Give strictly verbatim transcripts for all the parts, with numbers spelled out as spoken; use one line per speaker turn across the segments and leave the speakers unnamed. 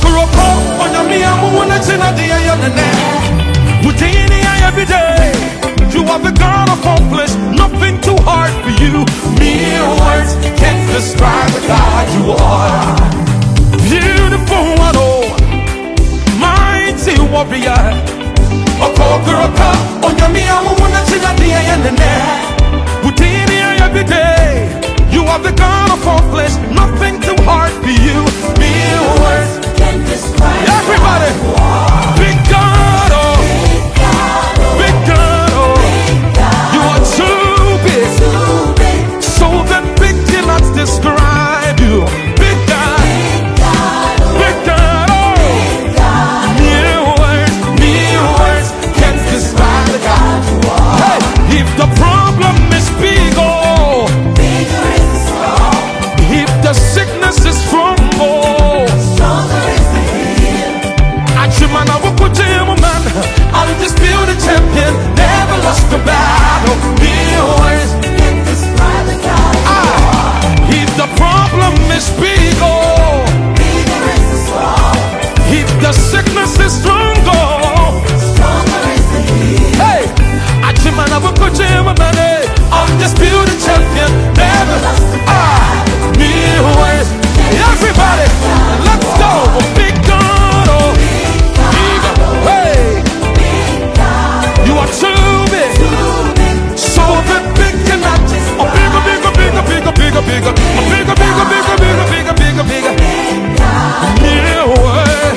every day. You are the God of all flesh, nothing too hard for you. Mere words can't describe the God you are. Beautiful one, oh, mighty warrior. A conqueror, on your me, I want to see that the end of the every day. You are the God of all flesh, nothing too hard for you. Mere words can't describe. Everybody, big God, oh, big God, oh, you are too big, so that big cannot describe you. Big God, big God, oh, mere words, mere words can't describe the God you are. Hey, if the problem is big, oh, bigger is the strong. If the sickness is strong, oh, stronger is the healed. Achimana wukujemu man, undisputed champion, never lost a battle. Mere words can't describe the God you are. If the problem is big, oh, bigger is the strong. If the sickness is strong, oh, stronger is the healed. Hey, Achimana wukujemu man, undisputed champion, never lost a battle. Mere words, everybody, let's go. Big God, oh, big God, hey, you are too big, so that big cannot. Oh, bigger, bigger, bigger, bigger, bigger, bigger, bigger, bigger, bigger, bigger, bigger, bigger, bigger. Mere words,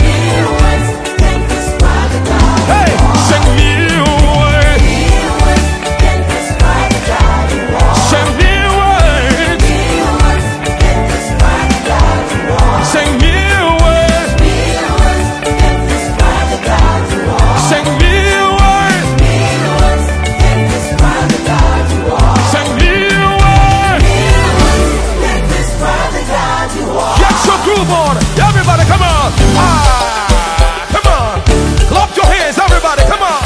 hey, sing mere words, sing mere words, sing mere words, sing mere words, sing mere words. Get your groove on, everybody, come on. Ah, come on. Clap your hands, everybody, come on.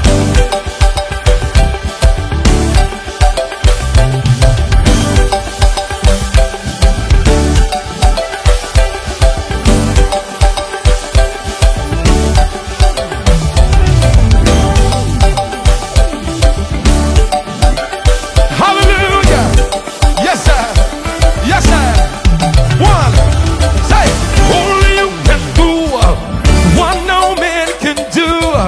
Hallelujah. Yes, sir. Yes, sir. One. Say, only you can do what no man can do.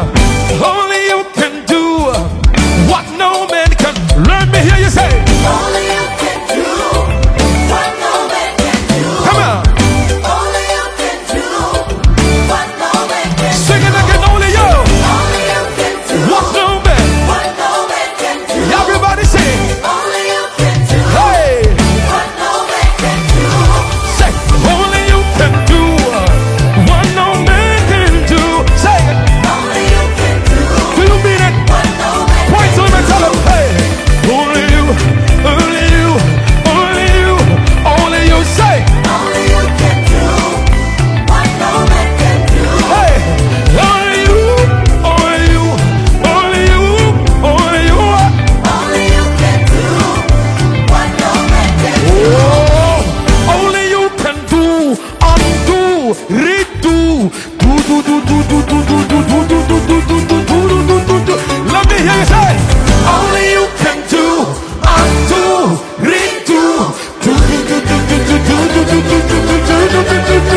Only you can do what no man can. Let me hear you say.
Only you can do what no man can do.
Come on.
Only you can do what no man can do.
Sing it again. Only you.
Only you can do
What no man.
what no man can do.
Everybody sing.
Only you can do
Hey.
what no man can do.
Say, only you can do what no man can do. Say it.
Only you can do
Do you mean it?
what no man
Point to him and tell him, hey, only you, only you, only you, only you. Say,
Only you can do what no man can do.
hey, only you, only you, only you, only you.
Only you can do what no man can do.
Oh, only you can do, undo, redo, do do do do do do do do do do do do do do do do do do. Let me hear you say, only you can do, undo, redo, do do do do do do do do do do do do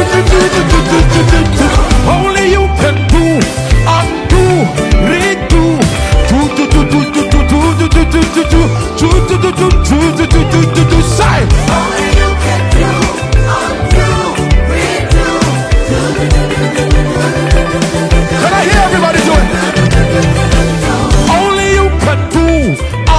do do do. Only you can do, undo, redo, do do do do do do do do do do do do do do do do do do. Say.
Only you can do, undo, redo.
Can I hear everybody do it? Only you can do,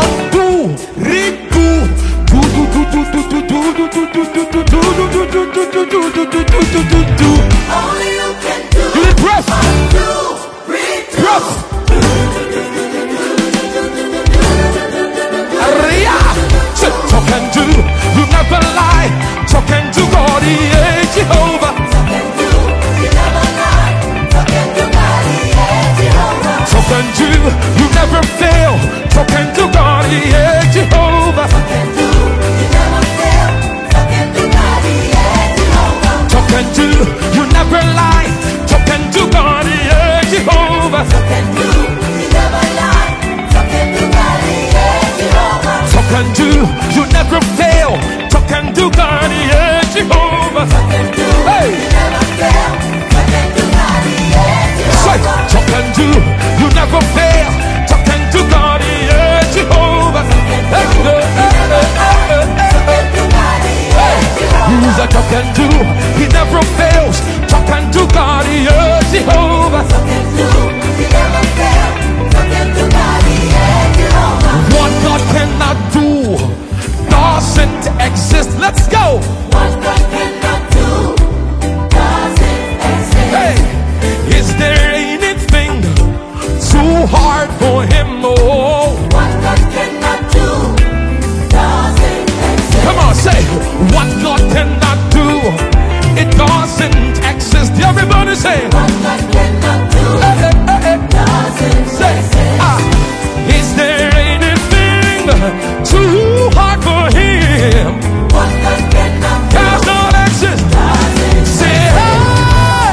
Everybody say,
What God cannot do,
hey, hey, hey, hey.
doesn't
Say,
exist.
ah, is there anything too hard for him?
What God cannot do,
Does not exist.
doesn't
Say,
exist.
hey,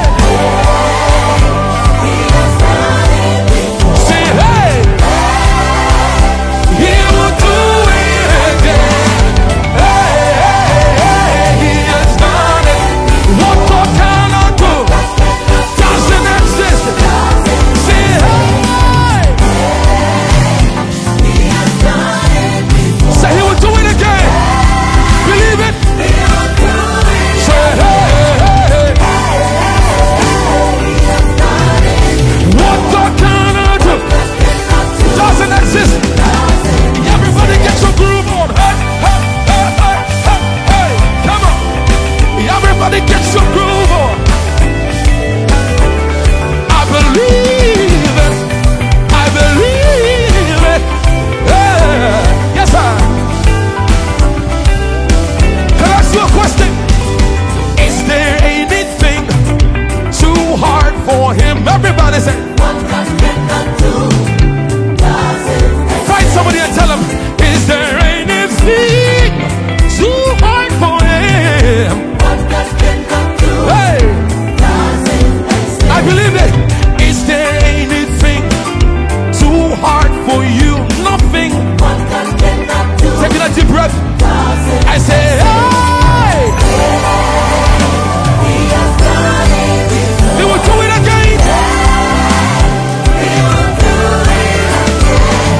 He has done it before.
say, hey, he will do it again. Hey, hey, hey, he has done it. What God cannot do doesn't exist. Say, hey,
He has done it before.
say he will do it again. Believe it.
He will do it.
Say, hey, hey, hey.
He has done it.
What God cannot do
Cannot do,
doesn't exist. Everybody get your groove on. Hey, hey, hey, hey, hey, hey. Come on. Everybody get your groove on. I believe it. I believe it. Yeah. Yes, sir. Can I ask you a question? Is there anything too hard for him? Everybody say,
what God cannot do, doesn't exist.
find somebody and tell him, is there anything too hard for him?
What God cannot do,
Hey,
doesn't exist.
I believe it. Is there anything too hard for you? Nothing.
What God cannot do,
Taking a deep breath.
doesn't
I say, hey,
He has done it before.
he will do it again.
He will do it again.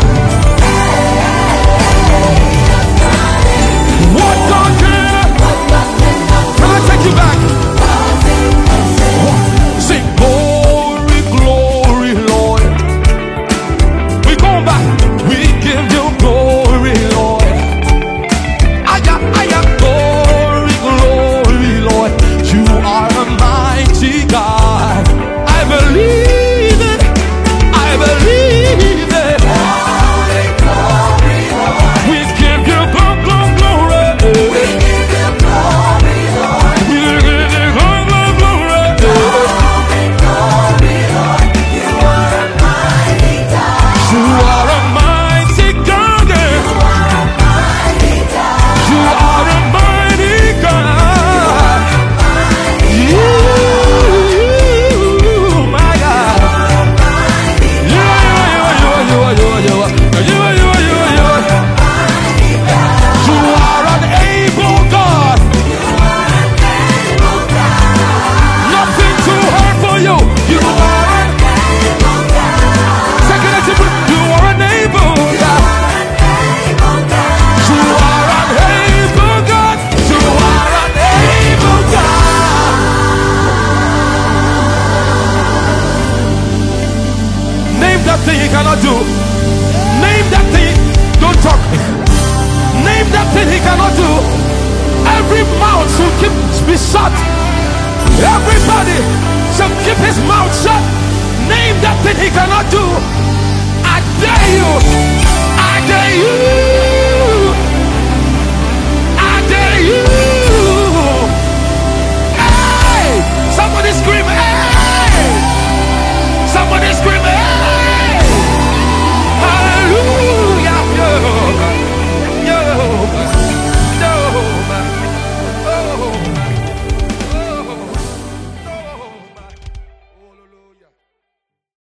What God can?
What God cannot
Can I take you back?
doesn't exist.
Sing glory, glory, Lord. We going back. We give you glory, Lord. Aya, aya, glory, glory, Lord. You are a mighty God. I believe it. I believe it.
Glory, glory, Lord.
We give you glo- glo- glory.
We give you glory, Lord.
We give you glo- glo- glory.
Glory, glory, Lord. You are a mighty God.
You are a mighty God.
You are a mighty God.
You are a mighty God. You, my God. You are, you are, you are, you are, you are, you are, you are, you are, you are, you are. You are an able God. Nothing too hard for you. You are an second at your breath. You are an able God. You are an able God. You are an able God. Name that thing he cannot do. Name that thing. Don't talk. Name that thing he cannot do. Every mouth should keep be shut. Everybody should keep his mouth shut. Name that thing he cannot do. I dare you. I dare you.